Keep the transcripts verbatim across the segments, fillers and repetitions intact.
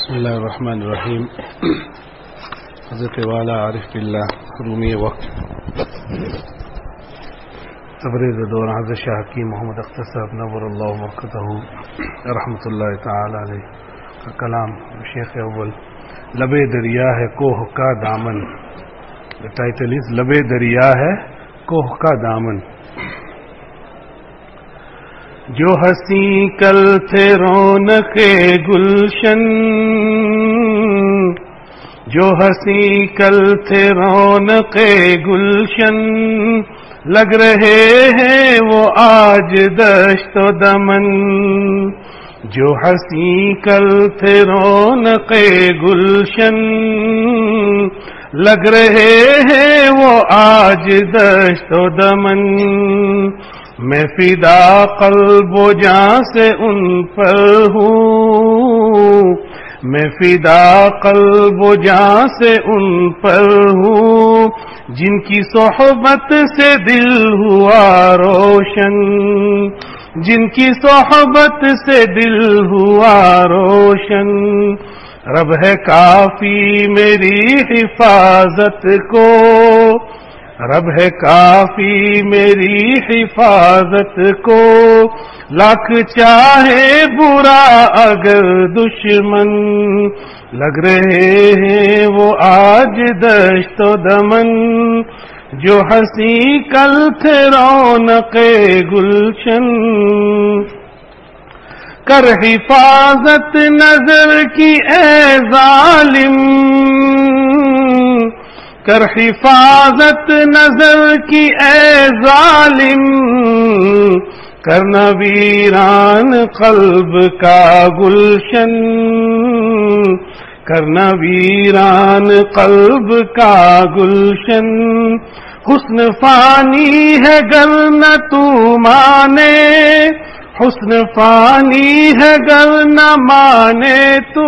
बिस्मिल्लाहिर्रहमानिर्रहीम। हज़रत वाला आरिफ बिल्लाह रूमी वक्त तबरेज़ दौर हज़रत शाह हकीम मोहम्मद अख्तर साहब नव्वरल्लाहु मरक़दहू रहमतुल्लाहि तआला अलैह का कलाम शेख अव्वल लबे दरिया है कोह का दामन। द टाइटल इज लबे दरिया है कोह का दामन। जो हंसी कल थे रौनके गुलशन, जो हंसी कल थे रौनके गुलशन, लग रहे हैं वो आज दश्तो दमन। जो हंसी कल थे रौनके गुलशन, लग रहे हैं वो आज दश्तो दमन। मैं फिदा क़ल्बो जान से उन पर हूँ, मैं फिदा क़ल्बो जान से उन पर हूँ, जिनकी सोहबत से दिल हुआ रोशन, जिनकी सोहबत से दिल हुआ रोशन। रब है काफी मेरी हिफाजत को, रब है काफी मेरी हिफाजत को, लाख चाहे बुरा अगर दुश्मन, लग रहे हैं वो आज दश्तो दमन। जो हंसी कल थे रौनके गुलशन, कर हिफाजत नजर की ए जालिम, कर हिफाजत नजर की ए जालिम, करना वीरान क़ल्ब का गुलशन, करना वीरान क़ल्ब का गुलशन। हुस्न फानी है गर न तू माने, हुस्न फानी है गर न माने तू,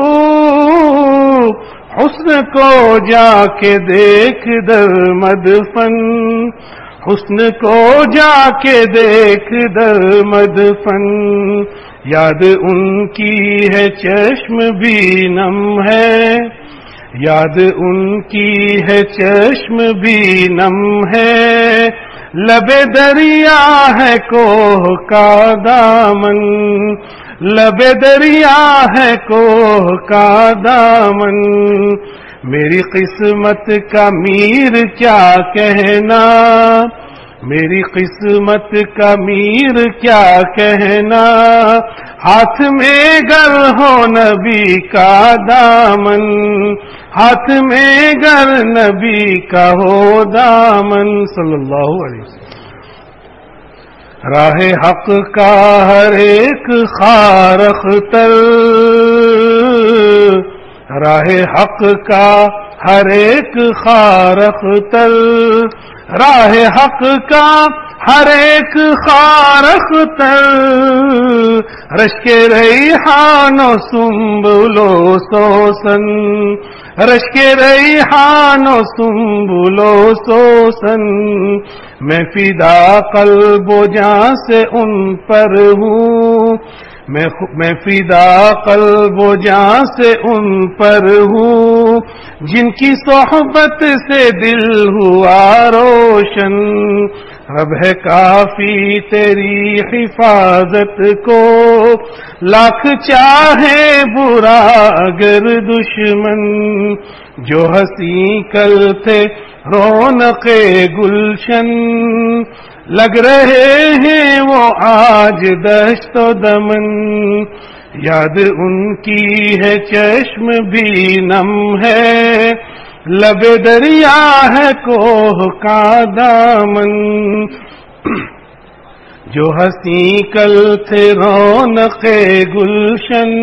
हुस्न को जाके देख दर मदफन, हुस्न को जाके देख दर मदफन। याद उनकी है चश्म भी नम है, याद उनकी है चश्म भी नम है, लबे दरिया है कोह का दामन, लबे दरिया है कोह का दामन। मेरी किस्मत का मीर क्या कहना, मेरी किस्मत का मीर क्या कहना, हाथ में गर हो नबी का दामन, हाथ में गर नबी का हो दामन सल्लल्लाहु अलैहि वसल्लम। राह हक का हर एक खारख तल, राह हक का हर एक खारख तल, राह हक का हर एक खारख तल, रश्के रैहानो सुम्बुलो सोसन, रश्के रैहानो सुम्बुलो सोसन। मैं फिदा क़ल्बो जान से उन पर हूँ, मैं मैं फिदा क़ल्बो जान से उन पर हूँ, जिनकी सोहबत से दिल हुआ रोशन। रब है काफी तेरी हिफाजत को, लाख चाहे बुरा अगर दुश्मन। जो हंसी कल थे रौनके गुलशन, लग रहे हैं वो आज दश्तो दमन। याद उनकी है चश्म भी नम है, लबे दरिया है कोह का दामन। जो हंसी कल थे रौनके गुलशन,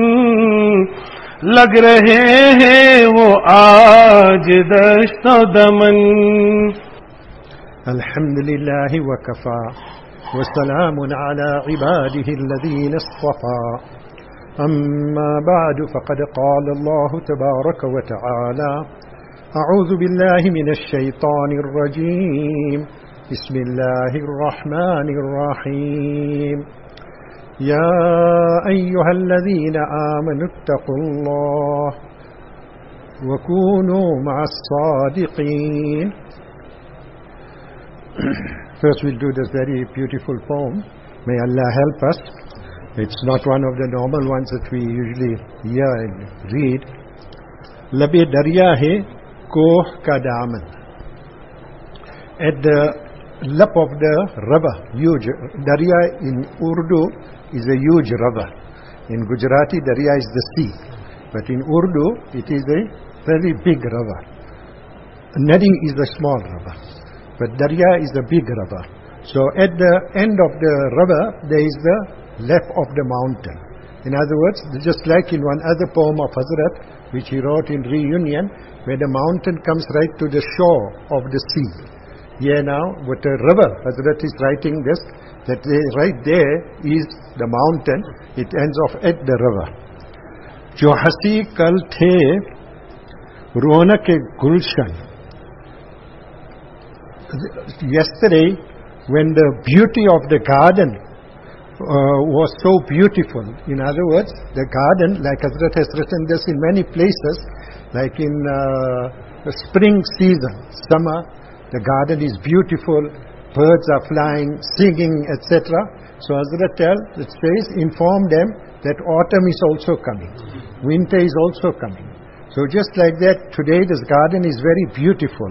लग रहे हैं वो आज दश्तो दमन। अल्हम्दुलिल्लाहि व कफ़ा व सलामुन अला इबादिहि अल्लज़ीना इस्तफ़ा। अम्मा बअद फ़क़द क़ाल अल्लाहु तबारक व तआला अऊज़ु बिल्लाहि मिनश शैतानिर रजीम। बिस्मिल्लाहिर रहमानिर रहीम। يا أيها الذين آمنوا اتقوا الله وكونوا مع الصادقين. First we'll do this very beautiful poem. May Allah help us. It's not one of the normal ones that we usually hear and read. Labe darya hai koh ka daman. At the lap of the river, huge darya in Urdu is a huge river. In Gujarati, darya is the sea, but in Urdu it is a very big river. Nadi is a small river, but darya is a big river. So at the end of the river there is the lap of the mountain. In other words, just like in one other poem of Hazrat which he wrote in Reunion, where the mountain comes right to the shore of the sea. Here now, with the river, Hazrat is writing this, that they, right there is the mountain, it ends off at the river. Jo hasi kal the ronak e gulshan. Yesterday, when the beauty of the garden uh, was so beautiful, in other words, the garden, like Hazrat has written this in many places, like in uh, the spring season, summer, the garden is beautiful, birds are flying, singing, et cetera. So Hazrat tells, it says, inform them that autumn is also coming, winter is also coming. So just like that, today this garden is very beautiful.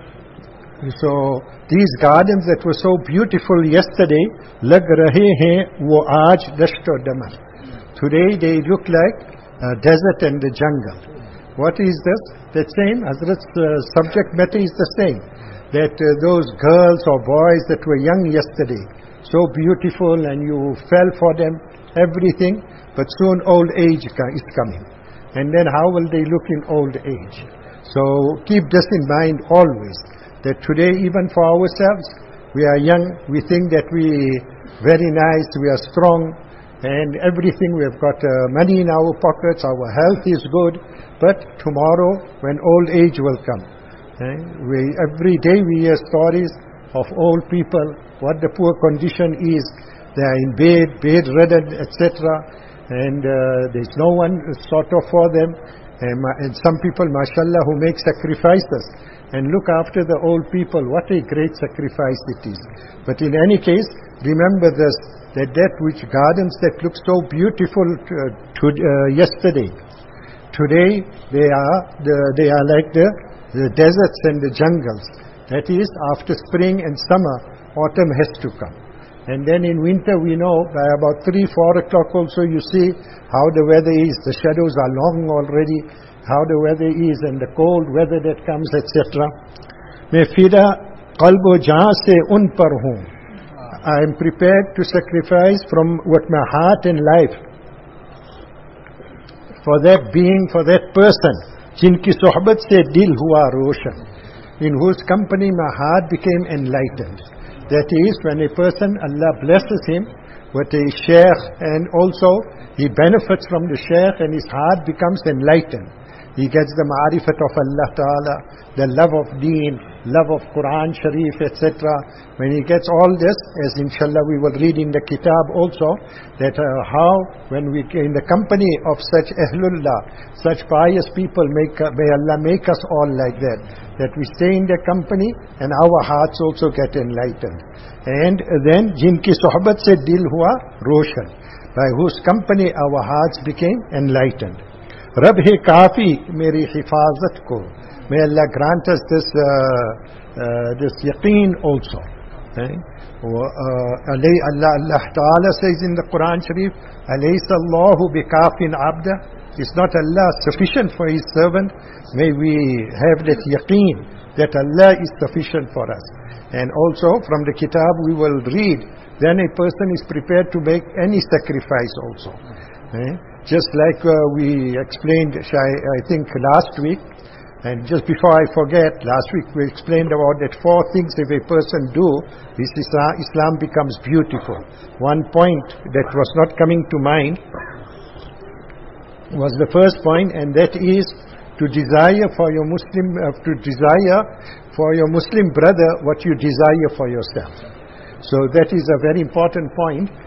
So these gardens that were so beautiful yesterday, lag rahe hain wo aaj dasht aur damar. Today they look like a desert and the jungle. What is this? The same, Hazrat's uh, subject matter is the same. That uh, those girls or boys that were young yesterday, so beautiful, and you fell for them, everything, but soon old age is coming. And then how will they look in old age? So keep this in mind always, that today even for ourselves, we are young, we think that we very nice, we are strong, and everything, we have got uh, money in our pockets, our health is good, but tomorrow when old age will come, Eh? We, every day we hear stories of old people, what the poor condition is. They are in bed, bedridden, et cetera. And uh, there's no one sort of for them. And, and some people, mashallah, who make sacrifices and look after the old people. What a great sacrifice it is. But in any case, remember this, that that which gardens that look so beautiful to, to, uh, yesterday, today they are the, they are like the the deserts and the jungles. That is, after spring and summer, autumn has to come. And then in winter we know, by about three, four o'clock also you see how the weather is. The shadows are long already, how the weather is, and the cold weather that comes, et cetera. Main fida qalbo jahan se un par hoon. I am prepared to sacrifice from what my heart and life for that being, for that person, जिनकी सोहबत से दिल हुआ रोशन, in whose company my heart became enlightened. That is, when a person, Allah blesses him with a shaykh, and also he benefits from the shaykh and his heart becomes enlightened. He gets the ma'rifat of Allah Ta'ala, the love of deen, love of Quran Sharif, et cetera. When he gets all this, as inshallah we will read in the kitab also, that uh, how when we in the company of such Ahlullah, such pious people, make, uh, may Allah make us all like that, that we stay in their company and our hearts also get enlightened. And then, jinki sohbat se dil hua roshan, by whose company our hearts became enlightened. Rab hai kafi meri hifazat ko. May Allah grant us this uh, uh, this yaqeen also. Okay? Uh, Allah, Allah Ta'ala says in the Quran Sharif, Alaysa Allahu bikafin abda. Is not Allah sufficient for His servant? May we have that yaqeen that Allah is sufficient for us. And also from the kitab we will read, then a person is prepared to make any sacrifice also. Okay? Just like uh, we explained, I, I think last week, and just before I forget, last week we explained about that four things if a person do, this Islam, Islam becomes beautiful. One point that was not coming to mind was the first point, and that is to desire for your Muslim, uh, to desire for your Muslim brother what you desire for yourself. So that is a very important point,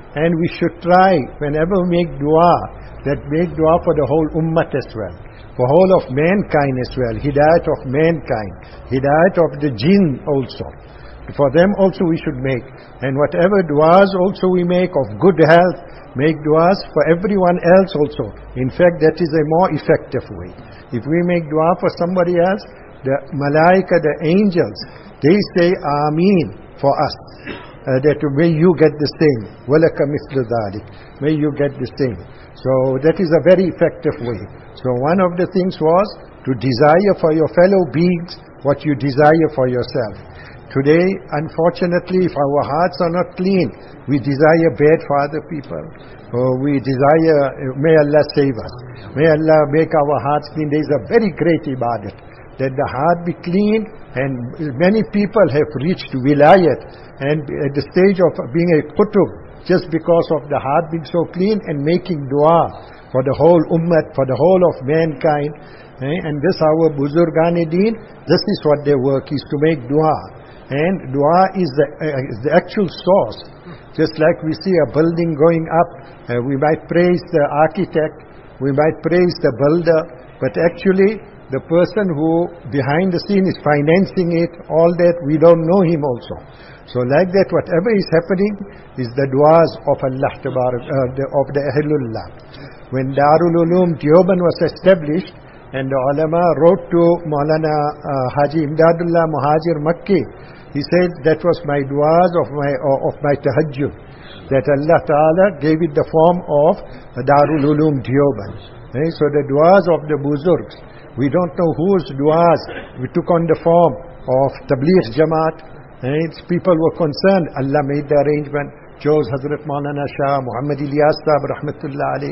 And we should try, whenever we make dua, that make dua for the whole ummah as well, for whole of mankind as well, hidayat of mankind, hidayat of the jinn also. For them also we should make. And whatever duas also we make of good health, make duas for everyone else also. In fact, that is a more effective way. If we make dua for somebody else, the malaika, the angels, they say Ameen for us. Uh, that may you get the same. وَلَكَ مِثْلُ ذَلِكَ. May you get the same. So that is a very effective way. So one of the things was to desire for your fellow beings what you desire for yourself. Today, unfortunately, if our hearts are not clean, we desire bad for other people. Or we desire, may Allah save us. May Allah make our hearts clean. There is a very great ibadat, that the heart be clean, and many people have reached wilayat and at the stage of being a qutub just because of the heart being so clean and making dua for the whole ummah, for the whole of mankind. And this our Buzurgan-e-Deen, this is what their work is, to make dua. And dua is the, uh, is the actual source. Just like we see a building going up, uh, we might praise the architect, we might praise the builder, but actually the person who behind the scene is financing it, all that, we don't know him also. So like that, whatever is happening is the duas of Allah, Tabarak, uh, the, of the Ahlullah. When Darul Uloom Deoband was established, and the ulama wrote to Maulana uh, Haji Imdadullah Muhajir Makki, he said that was my duas of my uh, of my tahajjud, that Allah Ta'ala gave it the form of Darul Uloom Deoband. Eh? So the duas of the Buzurgs, we don't know whose duas we took on the form of Tabligh Jamaat. Eh? People were concerned, Allah made the arrangement, chose Hazrat Maulana Shah, Muhammad Ilyas Sahib Rahmatullah Alayh,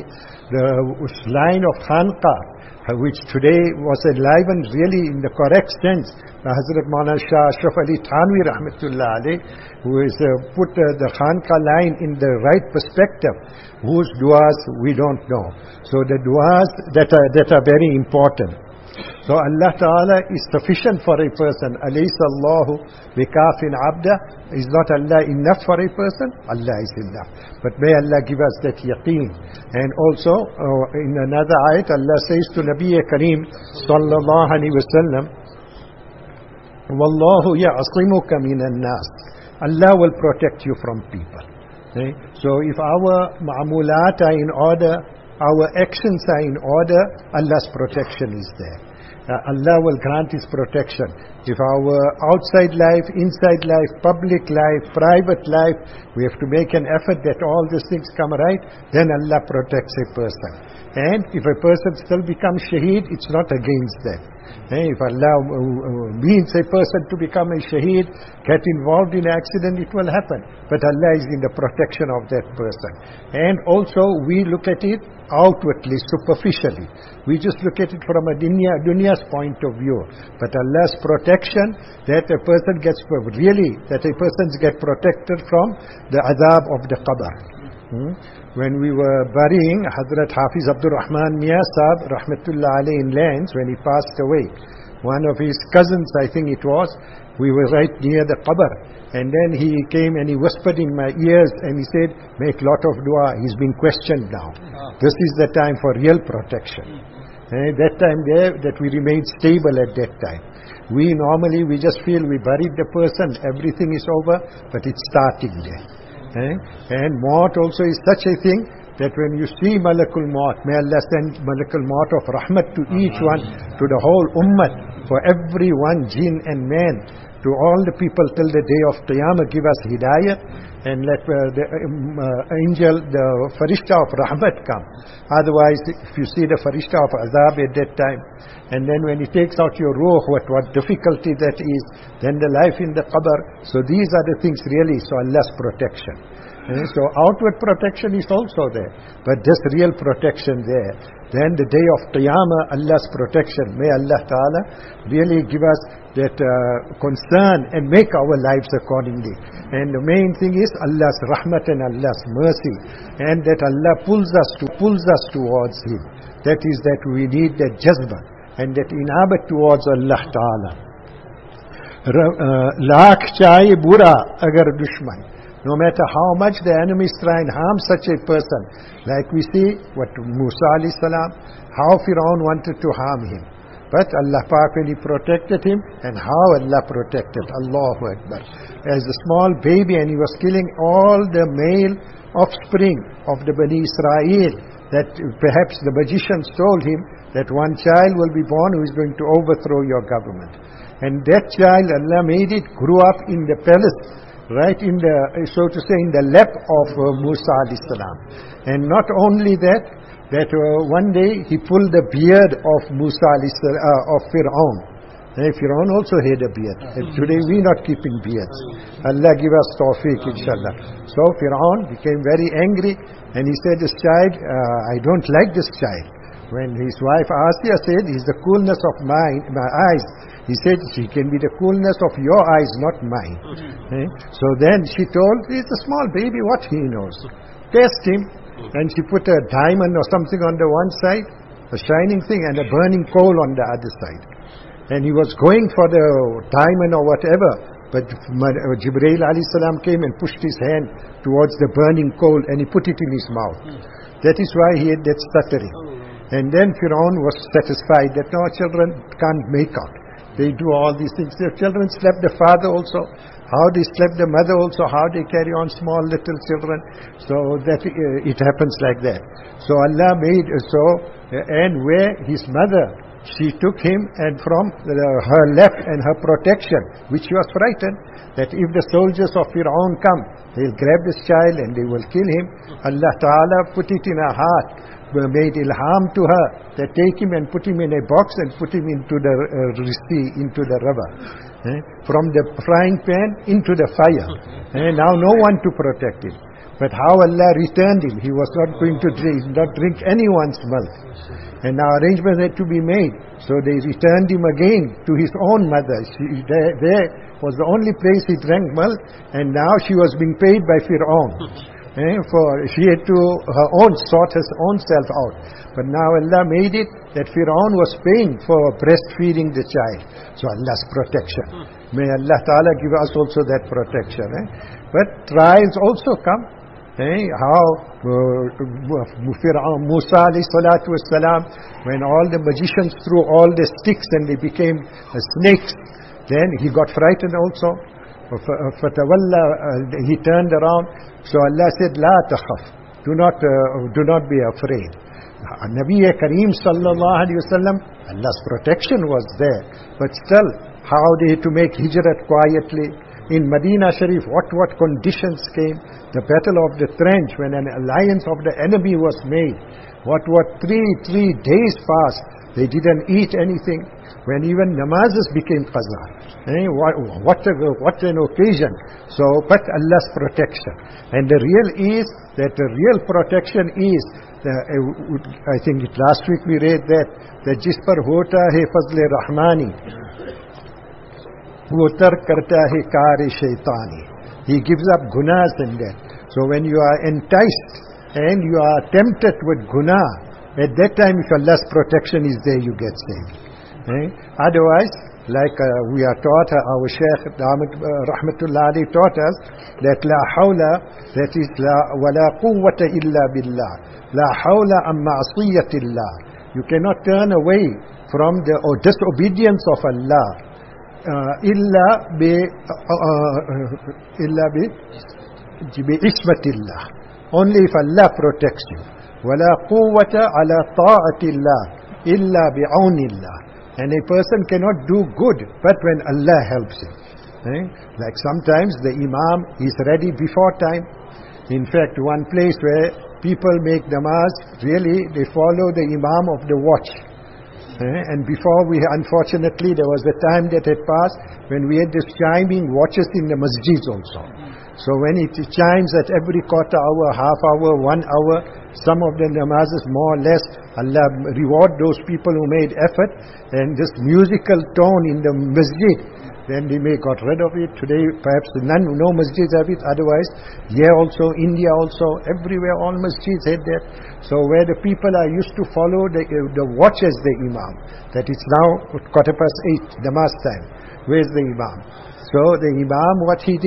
the line of Khanqa, which today was enlivened really in the correct sense by Hazrat Maulana Shah Ashraf Ali Thanwi Rahmatullah Alayh, who has uh, put uh, the Khanqa line in the right perspective, whose duas we don't know. So the duas that are, that are very important. So Allah Ta'ala is sufficient for a person. Alaysa Allahu bikafin abda. Is not Allah enough for a person? Allah is enough. But may Allah give us that yaqeen. And also uh, in another ayat, Allah says to Nabi Kareem sallallahu alayhi wa sallam, Wallahu ya'asimuka minan nas. Allah will protect you from people. Okay? So if our ma'amulat are in order, our actions are in order, Allah's protection is there. Uh, Allah will grant His protection. If our outside life, inside life, public life, private life, we have to make an effort that all these things come right, then Allah protects a person. And if a person still becomes shaheed, it's not against that. Eh, if Allah uh, uh, means a person to become a shaheed, get involved in an accident, it will happen. But Allah is in the protection of that person. And also we look at it outwardly, superficially. We just look at it from a dunya, dunya's point of view. But Allah's protection, that a person gets, really, that a person gets protected from the adab of the qabr. Hmm? When we were burying Hazrat Hafiz Abdul Rahman Mia Sahib Rahmatullah Alayh in Lands, when he passed away, one of his cousins, I think it was, we were right near the qabr, and then he came and he whispered in my ears and he said, make lot of dua, he's being questioned now. This is the time for real protection. And that time there, that we remain stable at that time. We normally, we just feel we buried the person, everything is over, but it's starting there. Eh? And Maut also is such a thing that when you see Malakul Maut, may Allah send Malakul Maut of Rahmat to each one, to the whole Ummah, for every one, jinn and man, to all the people till the day of Qiyamah, give us Hidayah, and let uh, the um, uh, angel, the Farishta of Rahmat come. Otherwise, if you see the Farishta of Azab at that time, and then when he takes out your ruh, what, what difficulty that is, then the life in the qabr. So these are the things really, so Allah's protection. And so outward protection is also there, but this real protection there. Then the day of Qiyamah, Allah's protection. May Allah Ta'ala really give us that uh, concern and make our lives accordingly. And the main thing is Allah's rahmat and Allah's mercy, and that Allah pulls us to pulls us towards Him. That is that we need that jazba and that inabat towards Allah Ta'ala. Laakh chaye bura agar dushman. no matter how much the enemies try and harm such a person. Like we see what Musa alayhi salam, how Fir'aun wanted to harm him. But Allah Pak, when He protected him, and how Allah protected, Allahu Akbar. As a small baby, and he was killing all the male offspring of the Bani Israel, that perhaps the magicians told him that one child will be born who is going to overthrow your government. And that child, Allah made it grow up in the palace, right in the, so to say, in the lap of uh, Musa alayhi salam. And not only that, that uh, one day he pulled the beard of Musa alayhi salam, uh, of Fir'aun. And Fir'aun also had a beard. And today we not keeping beards. Allah give us tawfiq, inshallah. So Fir'aun became very angry, and he said, this child, uh, I don't like this child. When his wife Asiya said, he's the coolness of mine, my eyes. He said, she can be the coolness of your eyes, not mine. Eh? So then she told, he's a small baby, what he knows. Test him. And she put a diamond or something on the one side, a shining thing, and a burning coal on the other side. And he was going for the diamond or whatever, but Jibreel alayhi salam came and pushed his hand towards the burning coal, and he put it in his mouth. That is why he had that stuttering. And then Fir'aun was satisfied that no, children can't make out. They do all these things. Their children slept the father also. How they slept the mother also. How they carry on small little children. So that uh, it happens like that. So Allah made uh, so, uh, and where his mother, she took him, and from uh, her left and her protection, which she was frightened, that if the soldiers of Fir'aun come, they'll grab this child and they will kill him. Allah Ta'ala put it in her heart, made ilham to her, that take him and put him in a box and put him into the uh, sea, into the river. Eh? From the frying pan into the fire. Eh? Now no one to protect him. But how Allah returned him, he was not going to drink, not drink anyone's milk. And now arrangements had to be made. So they returned him again to his own mother. She, there, there was the only place he drank milk, and now she was being paid by Fir'aun. Eh, for she had to her own sort her own self out. But now Allah made it that Fir'aun was paying for breastfeeding the child. So Allah's protection. May Allah Ta'ala give us also that protection. Eh? But trials also come. Eh? How uh, Fir'aun, Musa alayhi salatu wassalam, when all the magicians threw all the sticks and they became uh, snakes, then he got frightened also. فَتَوَلَّى, uh, he turned around. So Allah said, "La takhaf, do not, uh, do not be afraid." Nabi Kareem sallallahu alaihi wasallam, Allah's protection was there, but still, how they had to make hijrat quietly. In Medina Sharif, what what conditions came? The battle of the trench, when an alliance of the enemy was made. What what three three days passed, they didn't eat anything. When even namazes became qaza. Eh, what, what, a, what an occasion. So, but Allah's protection. And the real is, that the real protection is, the, uh, I think it, last week we read that, that jis par hota hai fazle rahmani, wo tar karta hai kar-e shaitani. He gives up gunas in that. So when you are enticed, and you are tempted with guna, at that time if Allah's protection is there, you get saved. Eh? Otherwise, like uh, we are taught, uh, our Shaykh uh, Rahmatullah Ali taught us, that la hawla, that is la wala quwwata illa billah, la hawla am ma'asiyatillah. You cannot turn away from the or disobedience of Allah, uh, illa bi uh, uh, illa bi bi ismatillah. Only if Allah protects you. Wala quwwata ala ta'atillah illa bi awnillah. And a person cannot do good but when Allah helps him. Eh? Like sometimes the Imam is ready before time. In fact, one place where people make namaz, really they follow the Imam of the watch. Eh? And before we, unfortunately, there was a time that had passed when we had this chiming watches in the masjids also. So when it chimes at every quarter hour, half hour, one hour, some of the namazes more or less, Allah reward those people who made effort, and this musical tone in the masjid, then they may got rid of it. Today perhaps none, no masjids have it, otherwise here also, India also, everywhere all masjids had that. So where the people are used to follow the, uh, the watch as the Imam, that it's now quarter past eight, namaz time, where's the Imam? So the Imam, what he did,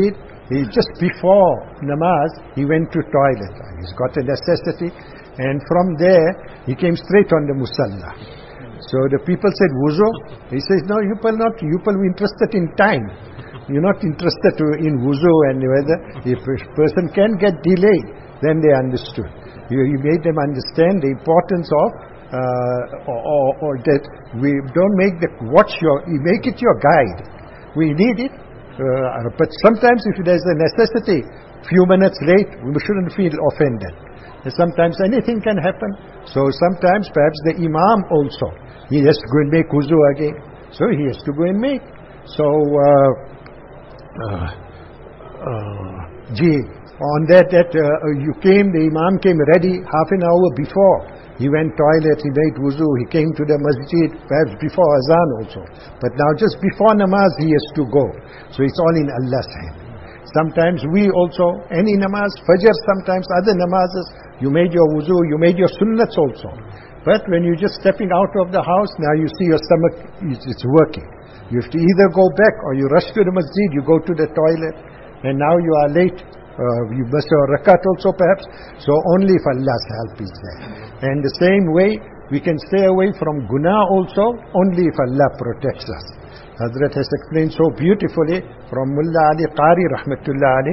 he just before namaz, he went to toilet. He's got a necessity. And from there, he came straight on the musalla. So the people said, wuzu? He says, no, you people not, you people are interested in time. You're not interested to, in wuzu and whether if a person can get delayed, then they understood. You, you made them understand the importance of uh, or, or, or that we don't make the watch your, you make it your guide. We need it, uh, but sometimes if there's a necessity, few minutes late, we shouldn't feel offended. And sometimes anything can happen. So sometimes perhaps the imam also, he has to go and make wuzu again. So he has to go and make. So, uh, uh, uh, gee, on that, that uh, you came, the imam came ready half an hour before. He went toilet, he made wuzu, he came to the masjid, perhaps before azan also. But now just before namaz, he has to go. So it's all in Allah's hand. Sometimes we also, any namaz, fajr sometimes, other namazes, you made your wuzu, you made your sunnats also. But when you're just stepping out of the house, now you see your stomach, it's working. You have to either go back or you rush to the masjid, you go to the toilet, and now you are late. Uh, you must have a rakat also perhaps. So only if Allah's help is there. And the same way, we can stay away from guna also, only if Allah protects us. Hazrat has explained so beautifully from Mullah Ali Qari Rahmatullah Ali,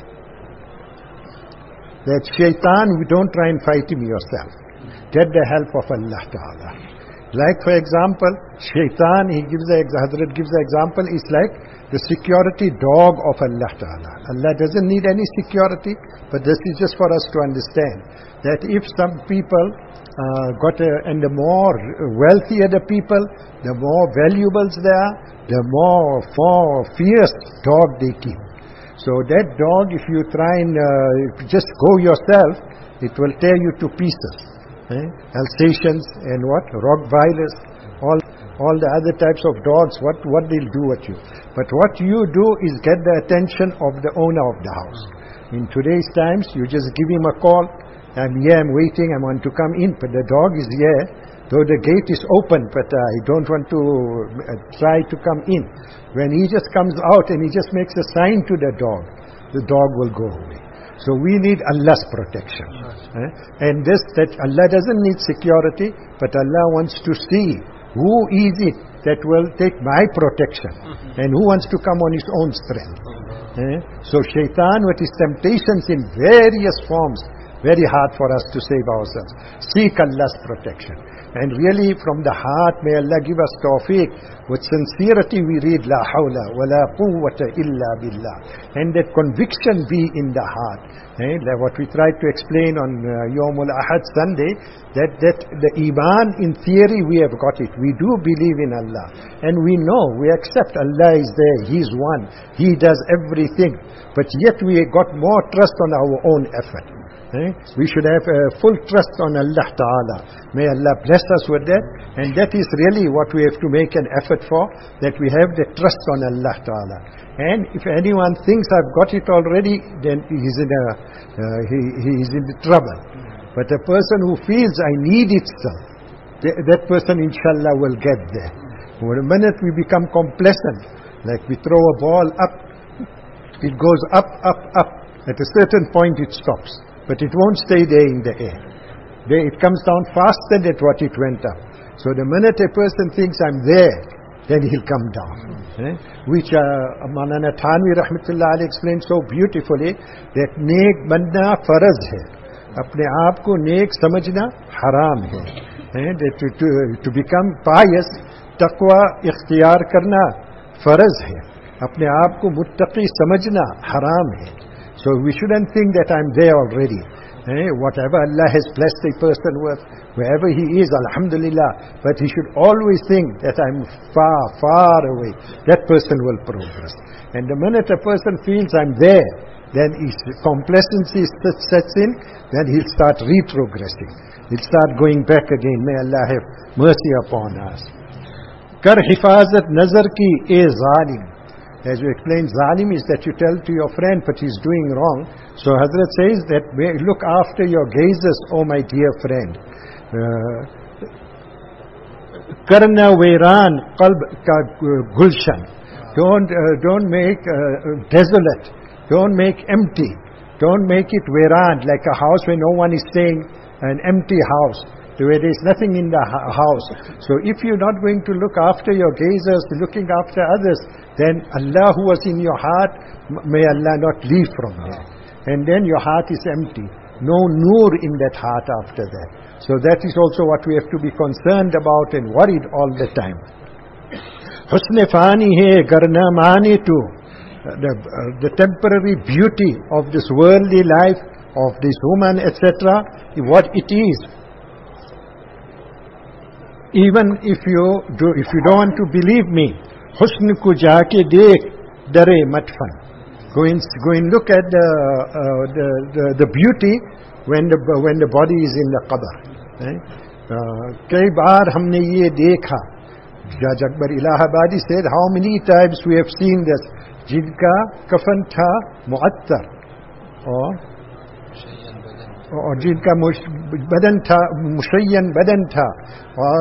that shaitan, we don't try and fight him yourself. Get the help of Allah Ta'ala. Like for example, shaitan, he gives the, Hazrat gives the example, is like the security dog of Allah Ta'ala. Allah doesn't need any security, but this is just for us to understand that if some people uh, got a, and the more wealthier the people, the more valuables they are, the more, more fierce dog they keep. So that dog, if you try and uh, just go yourself, it will tear you to pieces. Eh? Alsatians and what? Rottweilers, all all the other types of dogs, what, what they'll do at you. But what you do is get the attention of the owner of the house. In today's times, you just give him a call, I'm here, I'm waiting, I want to come in, but the dog is here, though the gate is open, but I don't want to uh, try to come in. When he just comes out and he just makes a sign to the dog, the dog will go away. So we need Allah's protection. Eh? And this, that Allah doesn't need security, but Allah wants to see who is it that will take my protection and who wants to come on his own strength. Eh? So shaitan with his temptations in various forms, very hard for us to save ourselves. Seek Allah's protection. And really from the heart, may Allah give us tawfiq. With sincerity we read La hawla wa la quwwata illa billah. And that conviction be in the heart. Eh? Like what we tried to explain on uh, Yawmul Ahad Sunday, that, that the Iman in theory we have got it. We do believe in Allah. And we know, we accept Allah is there, He is one. He does everything. But yet we got more trust on our own effort. Eh? We should have uh, full trust on Allah Ta'ala. May Allah bless us with that. And that is really what we have to make an effort for, that we have the trust on Allah Ta'ala. And if anyone thinks I've got it already, then he is in a, uh, he, he is in the trouble. But a person who feels I need it still, th that person inshallah will get there. For a minute we become complacent, like we throw a ball up, it goes up, up, up. At a certain point it stops. But it won't stay there in the air. There it comes down faster than what it went up. So the minute a person thinks I'm there, then he'll come down. Eh? Which uh, Maulana Thanvi Rahmatullah Alayhi explained so beautifully, that नेक बनना फर्ज है, अपने आप को नेक समझना हराम है. Eh? That to, to, to become pious, taqwa इख्तियार करना फर्ज है, अपने आप को मुत्तकी समझना हराम है. So we shouldn't think that I'm there already. Eh? Whatever Allah has blessed a person with, wherever he is, alhamdulillah. But he should always think that I'm far, far away. That person will progress. And the minute a person feels I'm there, then his complacency sets in, then he'll start retrogressing. He'll start going back again. May Allah have mercy upon us. Kar hifazat nazar ki e zalim. As we explained, zalim is that you tell to your friend, but he's doing wrong. So Hazrat says that look after your gazes, oh my dear friend. Karna Vairan Qalb ka Gulshan. Don't, uh, don't make uh, desolate Don't make empty. Don't make it veran, like a house where no one is staying, an empty house, where there is nothing in the house. So if you're not going to look after your gazers, looking after others, then Allah who was in your heart, may Allah not leave from there. And then your heart is empty. No nur in that heart after that. So that is also what we have to be concerned about and worried all the time. Husn fani hai garna mane tu. The, uh, the temporary beauty of this worldly life, of this woman, et cetera, what it is. Even if you do, if you don't want to believe me, husn ko jaake dekh, dare matfan. Go and go and look at the uh, the, the the beauty when the when the body is in the qabr. Kay baar humne ye dekha. Judge Akbar Allahabadi said, how many times we have seen this? Jinka kafan tha mu'attar, or or jinka badan tha mushayyan badan tha, or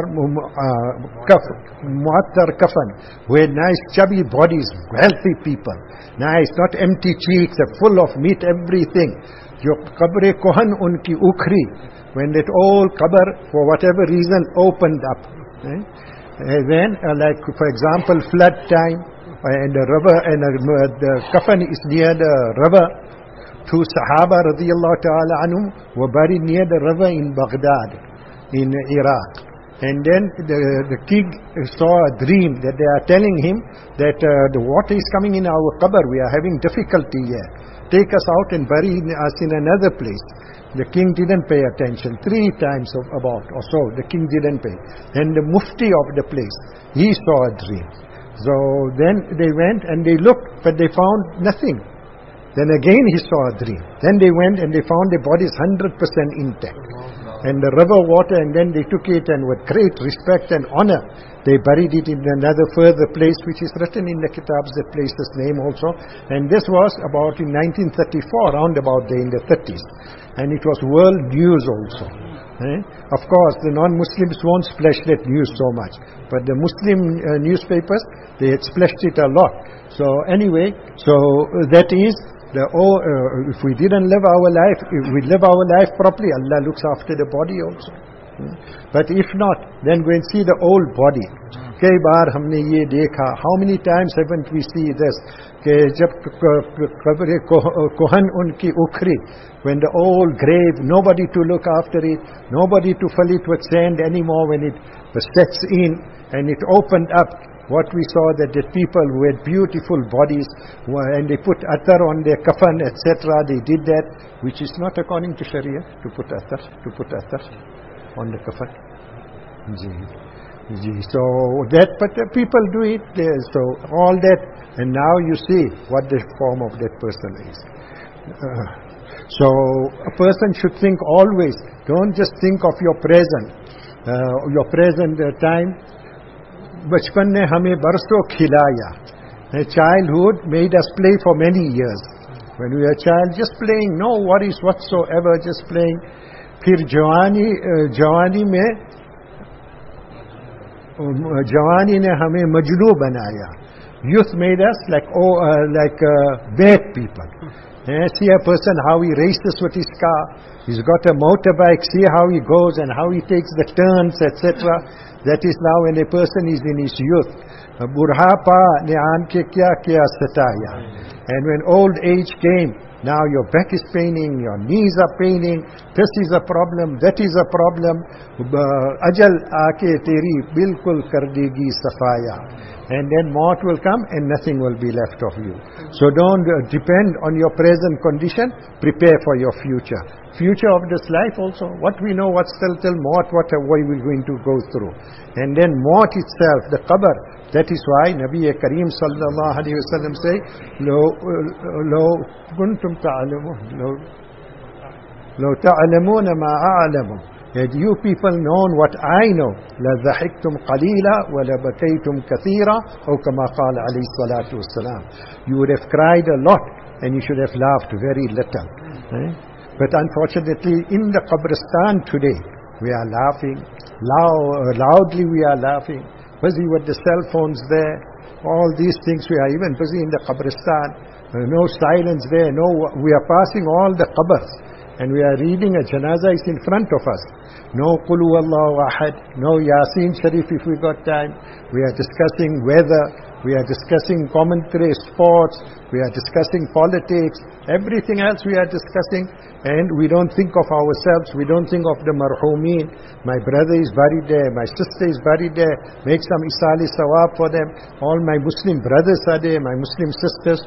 kaf mu'attar kafan, where nice chubby bodies, wealthy people, nice, not empty cheeks, full of meat, everything. Jo qabre kohan unki ukhri, when that old qabr for whatever reason opened up. Eh? Then, uh, like for example, flood time, uh, and the river, and uh, the kafan is near the river. Two Sahaba radiyallahu ta'ala anhum were buried near the river in Baghdad, in Iraq. And then the, the king saw a dream that they are telling him that uh, the water is coming in our qabr, we are having difficulty here. Take us out and bury us in another place. The king didn't pay attention. Three times of about or so, the king didn't pay. And the mufti of the place, he saw a dream. So then they went and they looked, but they found nothing. Then again he saw a dream. Then they went and they found the body is one hundred percent intact. And the river water, and then they took it, and with great respect and honor, they buried it in another further place, which is written in the kitabs, the place's name also. And this was about in nineteen thirty-four, around about there in the thirties. And it was world news also. Eh? Of course, the non-Muslims won't splash that news so much. But the Muslim uh, newspapers, they had splashed it a lot. So anyway, so uh, that is, the, oh, uh, if we didn't live our life, if we live our life properly, Allah looks after the body also. Hmm? But if not, then go and see the old body. Kay baar humne ye dekha. How many times haven't we seen this? Ke jab kabre kohan unki ukhri, when the old grave, nobody to look after it, nobody to fill it with sand anymore, when it sets in and it opened up. What we saw that the people who had beautiful bodies, and they put attar on their kafan, et cetera. They did that, which is not according to Sharia, to put attar, to put attar on the kafan. So that, but the people do it. So all that, and now you see what the form of that person is. Uh, so a person should think always. Don't just think of your present, uh, your present uh, time. Bachpan ne hame barso khilaya. Childhood made us play for many years. When we were a child, just playing, no worries whatsoever, just playing. Phir jawani, uh, jawani mein, uh, jawani ne hame majnun banaya. Youth made us like oh, uh, like uh, bad people. Uh, see a person how he races with his car. He's got a motorbike. See how he goes and how he takes the turns, et cetera. That is now when a person is in his youth. Burhapa ne aanke kya kya sataya. And when old age came, now your back is paining, your knees are paining, this is a problem, that is a problem. Ajal aake teri bilkul kar degi safaya. And then maut will come and nothing will be left of you. So don't uh, depend on your present condition, prepare for your future. Future of this life also, what we know, what's still till maut, what are we going to go through. And then maut itself, the qabr, that is why Nabi Kareem sallallahu alayhi wa sallam say, Lo, lo kuntum ta'alamun, lo, lo ta'alamuna ma a'alamun. Had you people known what I know, لَذَحِكْتُمْ قَلِيلًا وَلَبَكَيْتُمْ كَثِيرًا أو كما قال عليه الصلاة والسلام. You would have cried a lot and you should have laughed very little. Eh? But unfortunately, in the Qabristan today, we are laughing, loud, loudly we are laughing, busy with the cell phones there, all these things, we are even busy in the Qabristan. Uh, no silence there. No, we are passing all the qabrs and we are reading a janazah is in front of us. No Qul Huwallahu Ahad, no Yasin Sharif if we got time. We are discussing weather, we are discussing commentary, sports, we are discussing politics, everything else we are discussing, and we don't think of ourselves, we don't think of the marhumeen. My brother is buried there, my sister is buried there, make some isali sawab for them. All my Muslim brothers are there, my Muslim sisters.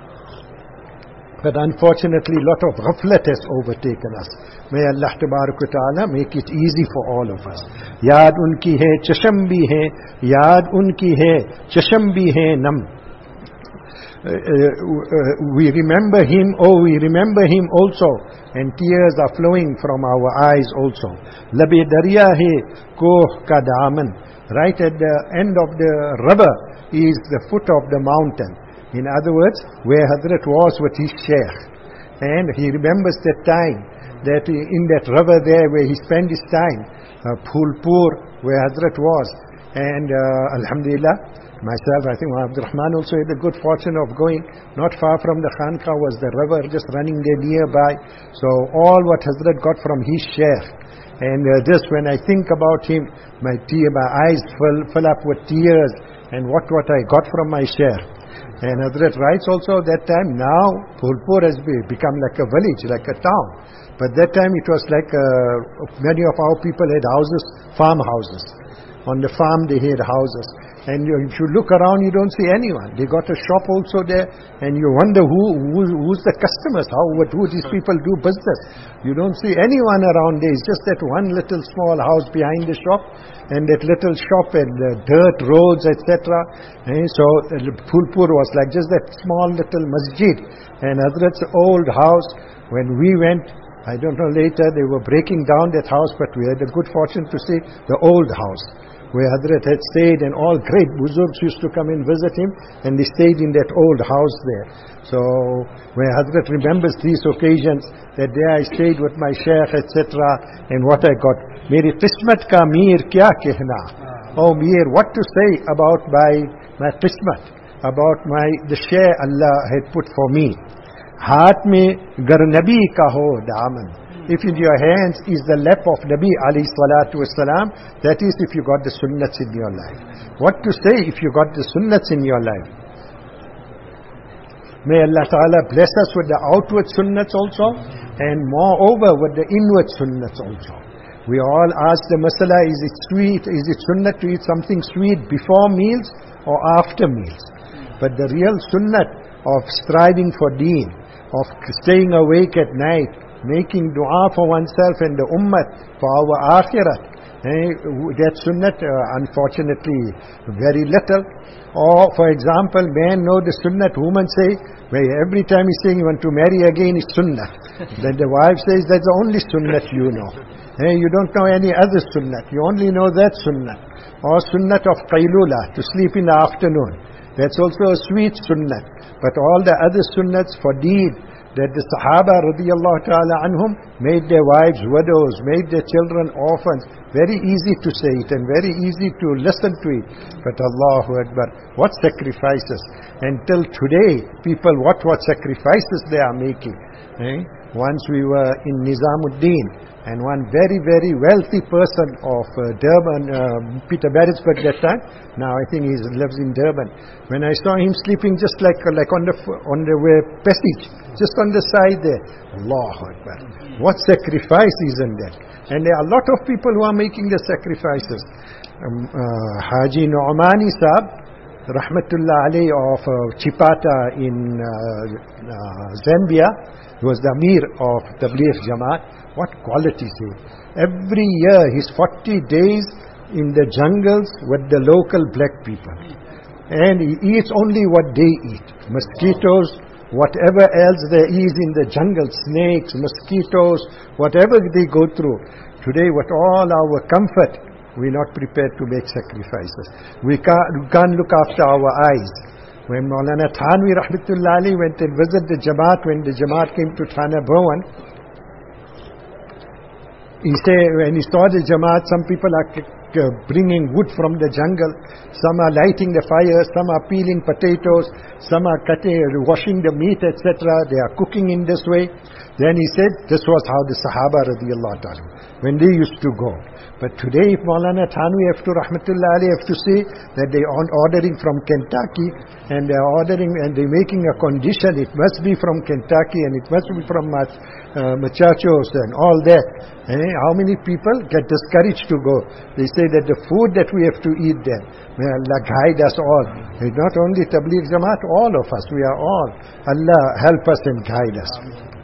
But unfortunately, a lot of ghaflat has overtaken us. May Allah Tabarak wa Ta'ala make it easy for all of us. Yaad unki hai, chasham bhi hai, yaad unki hai, chasham bhi hai nam. Uh, uh, uh, we remember him, oh we remember him also, and tears are flowing from our eyes also. Labe darya hai, koh ka daman. Right at the end of the river is the foot of the mountain. In other words, where Hazrat was with his Shaykh. And he remembers that time, that in that river there where he spent his time, uh, Phulpur, where Hazrat was. And uh, Alhamdulillah, myself, I think Abdul Rahman also had the good fortune of going. Not far from the Khanqa was the river just running there nearby. So all what Hazrat got from his Shaykh. And uh, just when I think about him, my, tear, my eyes fill, fill up with tears, and what, what I got from my Shaykh. And Hazrat writes also that time, now Phulpur has become like a village, like a town. But that time it was like uh, many of our people had houses, farmhouses. On the farm they had houses. And you, if you look around, you don't see anyone. They got a shop also there, and you wonder who, who who's the customers, how what, who these people do business. You don't see anyone around there. It's just that one little small house behind the shop, and that little shop and uh, dirt roads, et cetera. And so uh, Phulpur was like just that small little masjid. And Hazrat's old house, when we went, I don't know, later they were breaking down that house, but we had the good fortune to see the old house where Hazrat had stayed, and all great buzurgs used to come and visit him, and they stayed in that old house there. So where Hazrat remembers these occasions, that there I stayed with my Shaykh, et cetera, and what I got. Meri qismat ka mir kya kehna? Oh mir, what to say about my my qismat, about my the share Allah had put for me. Haath mein gar nabi ka ho daman. If in your hands is the lap of Nabi alayhi salatu wasalam, that is if you got the sunnats in your life. What to say if you got the sunnats in your life? May Allah Ta'ala bless us with the outward sunnats also, and moreover with the inward sunnats also. We all ask the masala, is it sweet, is it sunnat to eat something sweet before meals or after meals? But the real sunnat of striving for deen, of staying awake at night, making dua for oneself and the ummah for our akhirat, eh, that sunnat uh, unfortunately very little. Or for example, man know the sunnat, woman say, well, every time he's saying you want to marry again is sunnat. Then the wife says that's the only sunnat you know. Eh, you don't know any other sunnat, you only know that sunnat. Or sunnat of qaylula, to sleep in the afternoon, that's also a sweet sunnat. But all the other sunnats for deed, that the Sahaba radiyallahu ta'ala anhum made their wives widows, made their children orphans. Very easy to say it and very easy to listen to it. But Allahu Akbar, what sacrifices. Until today, people, what what sacrifices they are making. Eh? Once we were in Nizamuddin, and one very, very wealthy person of uh, Durban, uh, Petermaritzburg that time, now I think he lives in Durban. When I saw him sleeping just like uh, like on the on the way passage, just on the side there, Allahu Akbar. What sacrifice isn't that? And there are a lot of people who are making the sacrifices. Um, uh, Haji No'mani Saab, Rahmatullah alayhi, of uh, Chipata in uh, uh, Zambia, he was the Amir of Tabligh Jamaat. What qualities he had. Every year he's forty days in the jungles with the local black people. And he eats only what they eat. Mosquitoes, whatever else there is in the jungle, snakes, mosquitoes, whatever they go through. Today with all our comfort, we're not prepared to make sacrifices. We can't, we can't look after our eyes. When Maulana Thanvi Rahmatullah Ali went and visited the Jamaat, when the Jamaat came to Thana Bhawan, he said, when he saw the Jamaat, some people are uh, bringing wood from the jungle, some are lighting the fire, some are peeling potatoes, some are cutting, washing the meat, et cetera. They are cooking in this way. Then he said, this was how the Sahaba radiallahu ta'ala, when they used to go. But today, if Maulana Thanwi have to, rahmatullah alayhi, have to say that they are ordering from Kentucky, and they are ordering, and they're making a condition, it must be from Kentucky, and it must be from uh, Machachos, and all that. Eh? How many people get discouraged to go? They say that the food that we have to eat there, may Allah guide us all. And not only Tabligh Jamaat, all of us, we are all. Allah help us and guide us.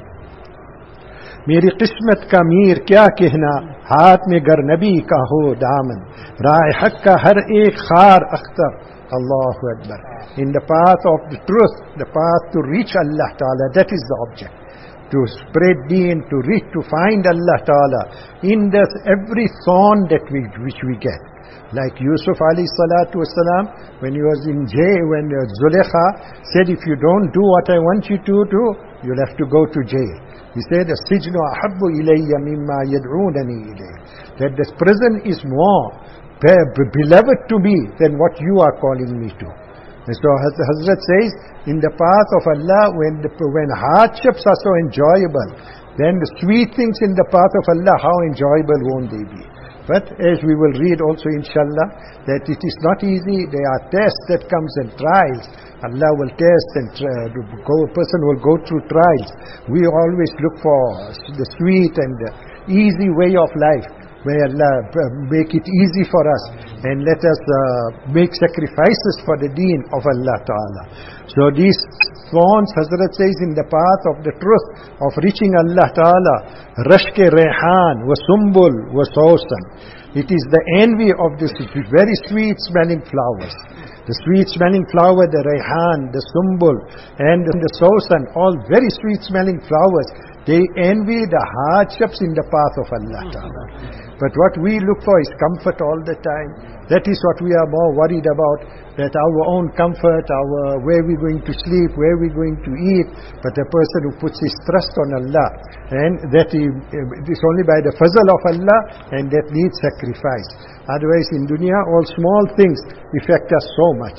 मेरी किस्मत का मीर क्या कहना, हाथ में गर नबी का हो दामन, राह हक का हर एक खार Akhtar. Allahu Akbar. In the path of the truth, the path to reach Allah Ta'ala, that is the object. To spread deen, to reach, to find Allah Ta'ala. In this, every thorn that we, which we get. Like Yusuf alayhi salatu wasalam, when he was in jail, when uh, Zulaikha said, if you don't do what I want you to do, you'll have to go to jail. He said, "As-sijnu ahabbu ilayya mimma yad'unani ilayh." That this prison is more beloved to me than what you are calling me to. And so Hazrat says, in the path of Allah, when the, when hardships are so enjoyable, then the sweet things in the path of Allah, how enjoyable won't they be? But as we will read also inshallah, that it is not easy. There are tests that comes and trials. Allah will test and uh, go, a person will go through trials. We always look for the sweet and the easy way of life. May Allah make it easy for us and let us uh, make sacrifices for the deen of Allah Ta'ala. So these thorns, Hazrat says, in the path of the truth of reaching Allah Ta'ala, Rashke Rehan, wa Sumbul, wa Sausan. It is the envy of this very sweet smelling flowers. The sweet smelling flower, the Rehan, the Sumbul, and the Sausan, all very sweet smelling flowers. They envy the hardships in the path of Allah Ta'ala. But what we look for is comfort all the time. That is what we are more worried about, that our own comfort, our where we're going to sleep, where we're going to eat. But the person who puts his trust on Allah, and that he, it is only by the fazl of Allah, and that needs sacrifice. Otherwise in dunya, all small things affect us so much.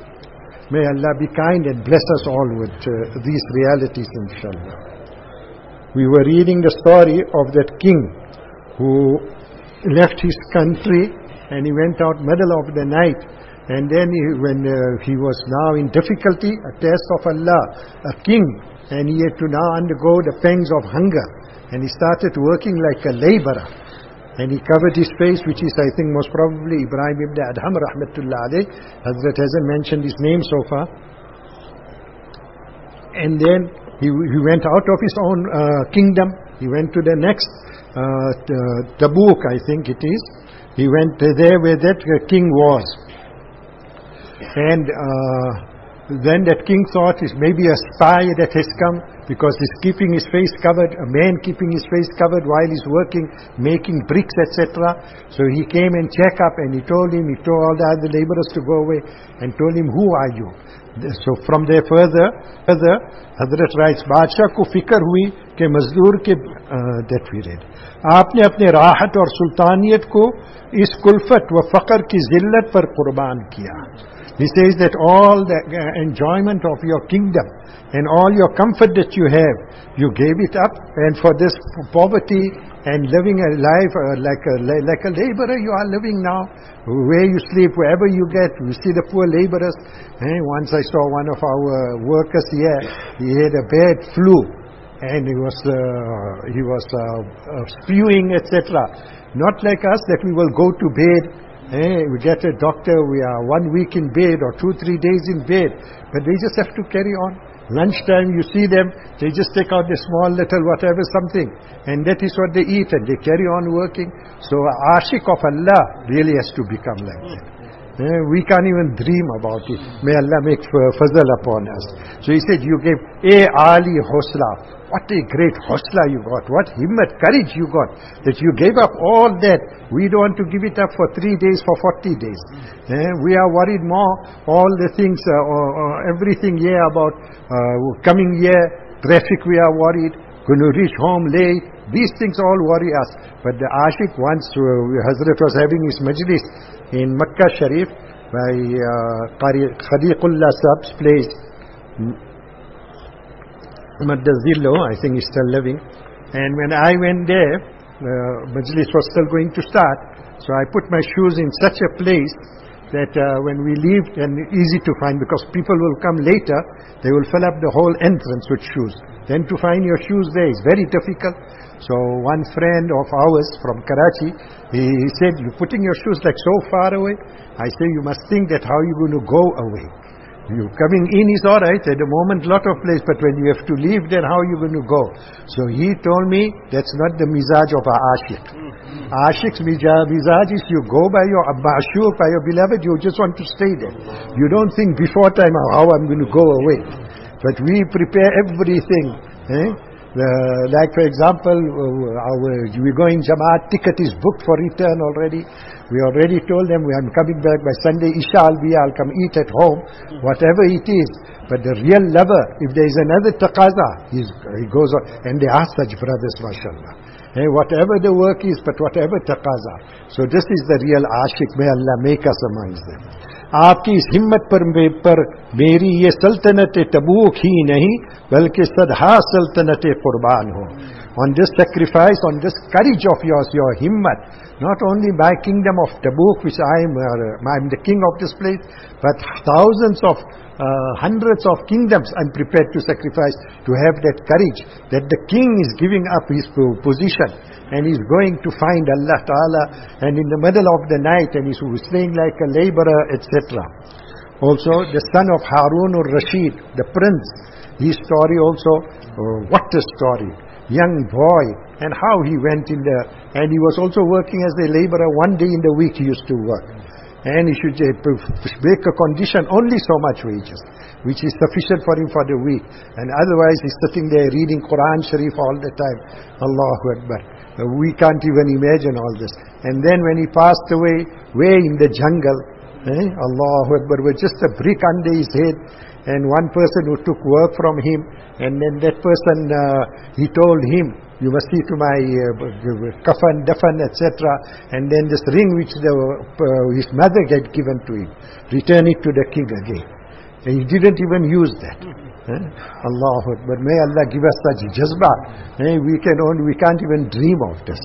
May Allah be kind and bless us all with uh, these realities, inshallah. We were reading the story of that king who left his country and he went out middle of the night, and then he, when uh, he was now in difficulty, a test of Allah, a king, and he had to now undergo the pangs of hunger, and he started working like a laborer, and he covered his face, which is I think most probably Ibrahim ibn Adham rahmatullah alayh. Hazrat hasn't mentioned his name so far. And then he, he went out of his own uh, kingdom, he went to the next Uh, Tabuk, I think it is. He went there where that king was. And uh, then that king thought it's maybe a spy that has come, because he's keeping his face covered, a man keeping his face covered while he's working, making bricks, et cetera. So he came and checked up, and he told him, he told all the other laborers to go away, and told him, who are you? So from there further, further Hazrat writes, बादशाह को फिक्र हुई कि मजदूर के that we read, आपने अपने राहत और सुल्तानियत को इस कुल्फत व फकर की जिल्लत पर कुर्बान किया. He says that all the enjoyment of your kingdom and all your comfort that you have, you gave it up, and for this poverty and living a life uh, like a like a laborer you are living now, where you sleep, wherever you get. You see the poor laborers. Eh? Once I saw one of our workers here, he had a bad flu, and he was uh, he was uh, uh, spewing, et cetera. Not like us that we will go to bed. Eh, we get a doctor, we are one week in bed or two, three days in bed. But they just have to carry on. Lunchtime you see them, they just take out the small little whatever something, and that is what they eat, and they carry on working. So ashik of Allah really has to become like that. Eh, we can't even dream about it. May Allah make fazl upon us. So he said, you gave a Ali hosla. What a great hosla you got. What himmat, courage you got. That you gave up all that. We don't want to give it up for three days, for forty days. Eh, we are worried more. All the things, uh, or, or everything here about uh, coming year, traffic we are worried. Going to reach home late. These things all worry us. But the Ashik once, uh, Hazrat was having his majlis in Makkah Sharif by uh, Qari Khadiqullah Saab's place, Maddazillo, I think he's still living. And when I went there, uh, majlis was still going to start. So I put my shoes in such a place that uh, when we leave, and easy to find, because people will come later, they will fill up the whole entrance with shoes. Then to find your shoes there is very difficult. So one friend of ours from Karachi, he, he said, you're putting your shoes like so far away. I say, you must think that how you're going to go away. You coming in is all right, at the moment lot of place, but when you have to leave, then how are you going to go? So he told me, that's not the mizaj of a ashik. Ashik's mizaj is you go by your ma'shuq, by your beloved, you just want to stay there. You don't think before time how I'm going to go away. But we prepare everything. Eh? Uh, like for example, uh, our, we go in Jamaat, ticket is booked for return already. We already told them, I'm coming back by Sunday, Isha I'll be, I'll come eat at home, whatever it is. But the real lover, if there is another taqaza, he's, he goes on. And they are such brothers, mashallah. Hey, whatever the work is, but whatever taqaza. So this is the real ashik. May Allah make us amongst them. आपकी इस हिम्मत पर पर मेरी ये सल्तनत तबूक ही नहीं बल्कि सदा सल्तनत कुर्बान हो. On this sacrifice, on this courage of yours, your himmat, not only my kingdom of Tabuk, which I am, uh, I am the king of this place, but thousands of, uh, hundreds of kingdoms I am prepared to sacrifice to have that courage, that the king is giving up his position and is going to find Allah Ta'ala, and in the middle of the night, and he's staying like a laborer, et cetera. Also, the son of Harun al-Rashid, the prince, his story also, uh, what a story. Young boy, and how he went in the, and he was also working as a laborer. One day in the week he used to work, and he should make a condition only so much wages, which is sufficient for him for the week, and otherwise he's sitting there reading Quran Sharif all the time. Allahu Akbar. We can't even imagine all this. And then when he passed away, way in the jungle, eh, Allahu Akbar, with just a brick under his head, and one person who took work from him, and then that person, uh, he told him, you must see to my uh, kafan, dafan, et cetera. And then this ring which the, uh, his mother had given to him, return it to the king again. And he didn't even use that. Eh? Allahu Akbar. May Allah give us such jazba. Eh? We can only, we can't even dream of this.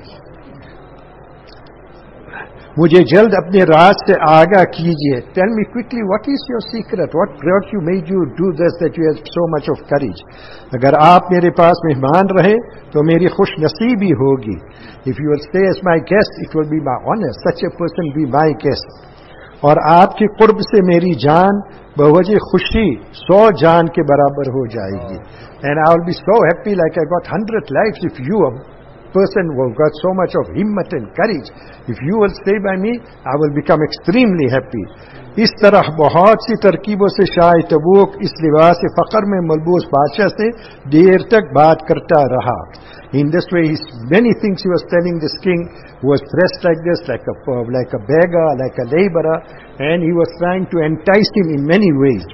मुझे जल्द अपने राज से आगाह कीजिए. Tell me quickly, what is your secret? What brought you, made you do this, that you have so much of courage? अगर आप मेरे पास मेहमान रहे तो मेरी खुश नसीबी होगी. If you will stay as my guest, it will be my honor. Such a person be my guest. और आपकी कुर्ब से मेरी जान बवजह खुशी सौ जान के बराबर हो जाएगी. And I will be so happy, like I got hundred lives if you are person who got so much of himmat and courage. If you will stay by me, I will become extremely happy. इस तरह बहुत सी तरकीबों से शाह तबूक इस लिबास फ़क्र में मलबूस बादशाह से देर तक बात करता रहा. In this way, many things he was telling this king who was dressed like this, like a, like a beggar, like a laborer, and he was trying to entice him in many ways.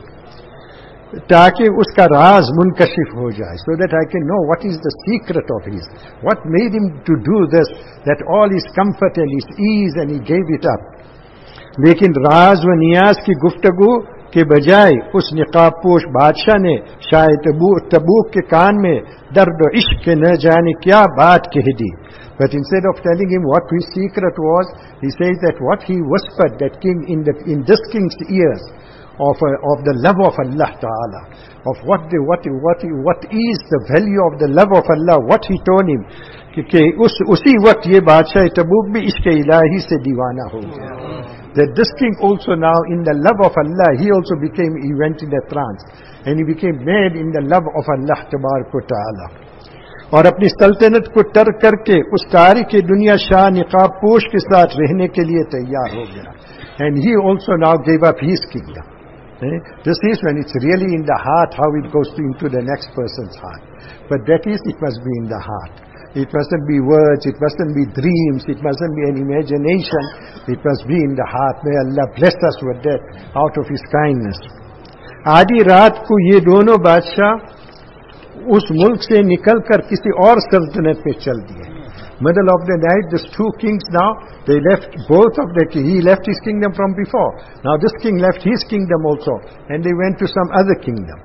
ताकि उसका राज मुनकशिफ हो जाए, so that I can know what is the secret of his, what made him to do this, that all his comfort and his ease, and he gave it up. लेकिन राज व नियाज की गुफ्तगू के बजाय उस निकाब पोश बादशाह ने शायद तबूक के कान में दर्द व इश्क के न जाने क्या बात कह दी. But instead of telling him what his secret was, he says that what he whispered, that king in the in this king's ears, of uh, of the love of Allah Ta'ala, of what the, what what what is the value of the love of Allah, what he told him, कि उस उसी वक्त ये बादशाह तबूक भी इसके इलाही से दीवाना हो गया. That this king also now, in the love of Allah, he also became, he went in a trance, and he became mad in the love of Allah Tabarak wa Ta'ala. और अपनी सल्तनत को तर्क करके उस तारिक दुनिया शाह निकाब पोश के साथ रहने के लिए तैयार हो गया. And he also now gave up his kingdom. Eh? This is when it's really in the heart, how it goes into the next person's heart. But that is, it must be in the heart. It mustn't be words, it mustn't be dreams, it mustn't be an imagination. It must be in the heart. May Allah bless us with that out of His kindness. आधी रात को ये दोनों बादशाह उस मुल्क से निकलकर किसी और सल्तनत पे चल दिए. Middle of the night, these two kings now, they left both of the king. He left his kingdom from before. Now this king left his kingdom also, and they went to some other kingdom.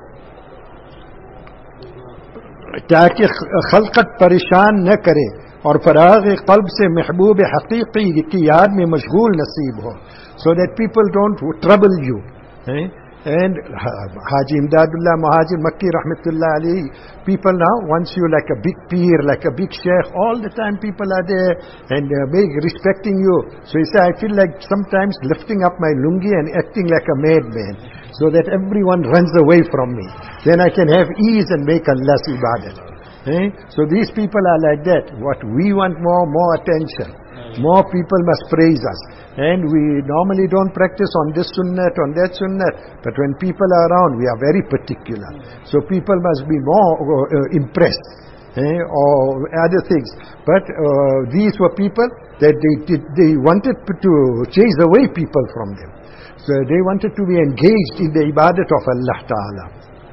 ताकि खलकत परेशान न करे और फराग क़ल्ब से महबूब हकीकी की याद में मशगूल नसीब हो. So that people don't trouble you. Eh? And Haji Imdadullah Muhajir Makki Rahmatullah Ali, people now wants you like a big peer, like a big sheikh. All the time people are there and uh, big respecting you. So he said, I feel like sometimes lifting up my lungi and acting like a madman, so that everyone runs away from me. Then I can have ease and make Allah's ibadat. Eh? So these people are like that. What we want more, more attention. More people must praise us. And we normally don't practice on this sunnah, on that sunnah. But when people are around, we are very particular. So people must be more uh, impressed. Eh, or other things. But uh, these were people that they, did, they wanted to chase away people from them. So they wanted to be engaged in the ibadat of Allah Ta'ala.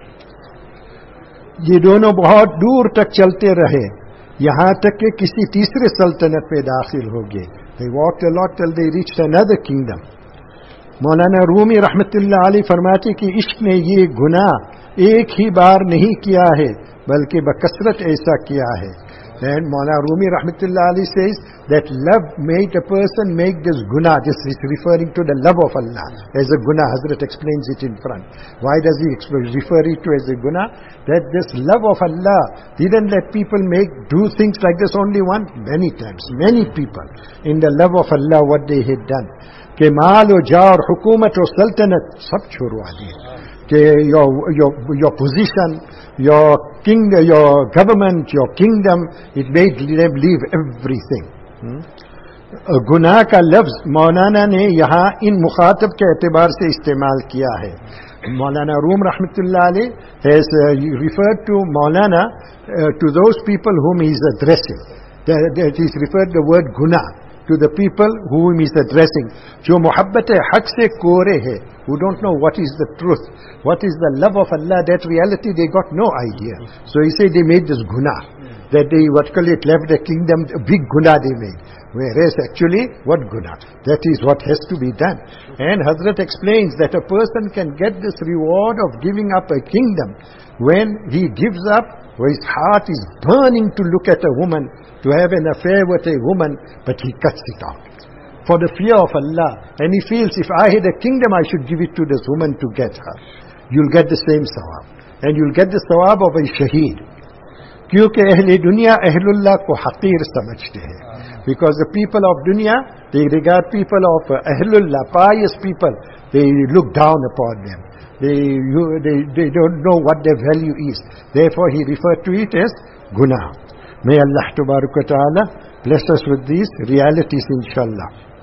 ये दोनों बहुत दूर तक चलते रहे, यहाँ तक कि किसी तीसरे सल्तनत में दाखिल हो गए. They walked a lot till they reached another kingdom. मौलाना रूमी रहमतुल्लाह अलैह फरमाते कि इश्क ने ये गुनाह एक ही बार नहीं किया है, बल्कि बकसरत ऐसा किया है. And Maulana Rumi Rahmatullah Ali says that love made a person make this guna. This is referring to the love of Allah as a guna. Hazrat explains it in front. Why does he refer it to as a guna? That this love of Allah didn't let people make do things like this only once, many times. Many people in the love of Allah what they had done. Ke maal o jar, hukumat o sultanat, sab chhurwa diye. Your, your, your position, your kingdom, your government, your kingdom, it made them leave everything. Hmm? गुनाह का लफ्ज मौलाना ने यहाँ इन मुखातब के एतबार से इस्तेमाल किया है. मौलाना रूम रहमतुल्लाह अलैह has uh, referred to Maulana uh, to those people whom he is addressing. That, that is referred the word guna to the people whom he is addressing. जो मोहब्बत हक से कोरे है, who don't know what is the truth, what is the love of Allah, that reality they got no idea. So he said they made this guna, that they what call it left the kingdom, a big guna they made. Whereas actually, what guna? That is what has to be done. And Hazrat explains that a person can get this reward of giving up a kingdom when he gives up, where his heart is burning to look at a woman, to have an affair with a woman, but he cuts it out for the fear of Allah. And he feels, if I had a kingdom, I should give it to this woman to get her. You'll get the same sawab. And you'll get the sawab of a shaheed. Kyunki ahle dunya ahlullah ko haqir samajhte hai. Because the people of dunya, they regard people of ahlullah, pious people, they look down upon them. They, you, they, they don't know what their value is. Therefore he referred to it as guna. May Allah Tabaraka Ta'ala bless us with these realities, inshallah.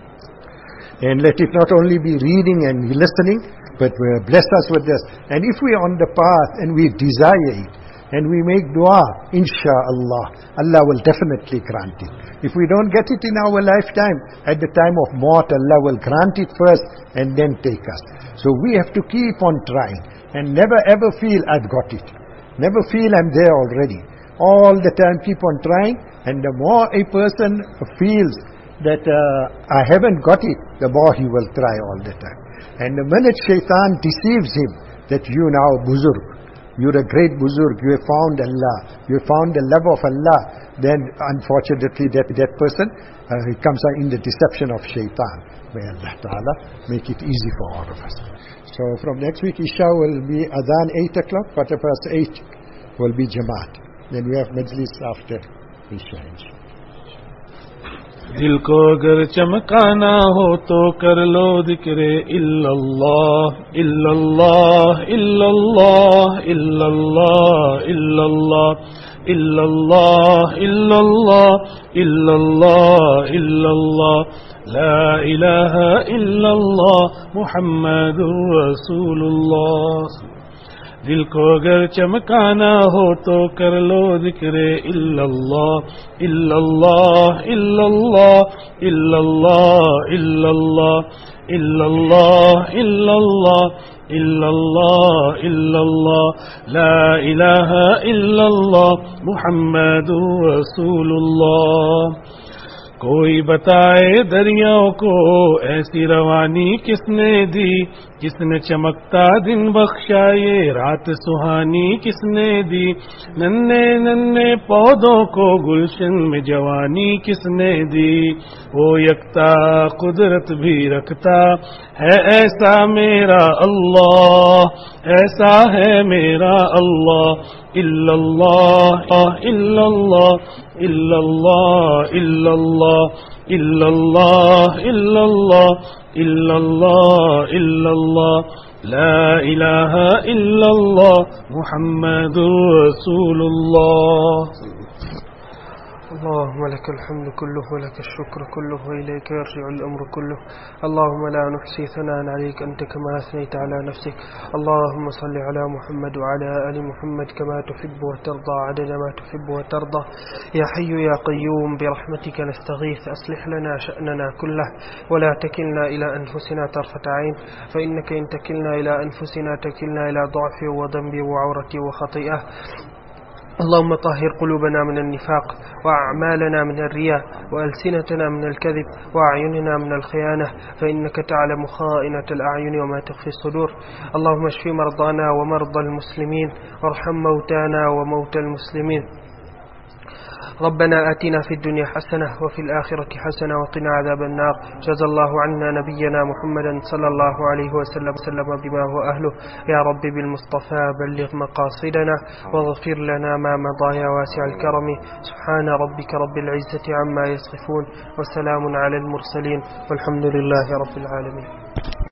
And let it not only be reading and listening, but bless us with this. And if we are on the path and we desire it, and we make dua, insha'Allah, Allah will definitely grant it. If we don't get it in our lifetime, at the time of maut, Allah will grant it first and then take us. So we have to keep on trying and never ever feel I've got it. Never feel I'm there already. All the time keep on trying, and the more a person feels that uh, I haven't got it, the more he will try all the time. And the minute shaitan deceives him that you now buzurg, you're a great buzurg, you have found Allah, you have found the love of Allah, then unfortunately that, that person uh, comes in the deception of shaitan. May Allah Ta'ala make it easy for all of us. So from next week Isha will be Adhan eight o'clock, quarter past eight will be Jamaat. Then we have Majlis after Isha. दिल को अगर चमकाना हो तो कर लो जिक्रे इल्लल्लाह इल्लल्लाह इल्लल्लाह इल्लल्लाह इल्लल्लाह इल्लल्लाह इल्लल्लाह इल्लल्लाह इल्लल्लाह ला इलाहा इल्लल्लाह मुहम्मदुर रसूलुल्लाह दिल को अगर चमकाना हो तो कर लो जिक्र इल्लल्लाह इल्लल्लाह इल्लल्लाह इल्लल्लाह इल्लल्लाह इल्लल्लाह इल्लल्लाह इल्लल्लाह इल्लल्लाह ला इलाहा इल्लल्लाह मुहम्मदुर रसूलुल्लाह। कोई बताए दरियाओं को ऐसी रवानी किसने दी, किसने चमकता दिन बख्शा ये रात सुहानी किसने दी, नन्हे नन्हे पौधों को गुलशन में जवानी किसने दी, वो यकता कुदरत भी रखता है ऐसा मेरा अल्लाह, ऐसा है मेरा अल्लाह। इल्लल्लाह इल्लल्लाह इल्लल्लाह इल्लल्लाह इल्लल्लाह इल्लल्लाह इल्लल्लाह इल्लल्लाह ला इलाहा इल्लल्लाह मुहम्मदुर रसूलुल्लाह। اللهم لك الحمد كله ولك الشكر كله وإليك يرجع الأمر كله. اللهم لا نحصي ثناء عليك أنت كما أثنيت على نفسك. اللهم صل على محمد وعلى آل محمد كما تحب وترضى عدد ما تحب وترضى. يا حي يا قيوم برحمتك نستغيث أصلح لنا شأننا كله ولا تكلنا إلى أنفسنا طرفة عين، فإنك إن تكلنا إلى أنفسنا تكلنا إلى ضعف وذنب وعورة وخطيئة. اللهم طهر قلوبنا من النفاق وأعمالنا من الرياء وألسنتنا من الكذب وأعيننا من الخيانة، فإنك تعلم خائنة الأعين وما تخفي الصدور. اللهم اشف مرضانا ومرضى المسلمين وارحم موتانا وموتى المسلمين. ربنا آتنا في الدنيا حسنة وفي الآخرة حسنة وقنا عذاب النار. جزا الله عنا نبينا محمدا صلى الله عليه وسلم وسلم بما هو أهله. يا رب بالمصطفى بلغ مقاصدنا واغفر لنا ما مضى يا واسع الكرم. سبحان ربك رب العزة عما يصفون وسلام على المرسلين والحمد لله رب العالمين.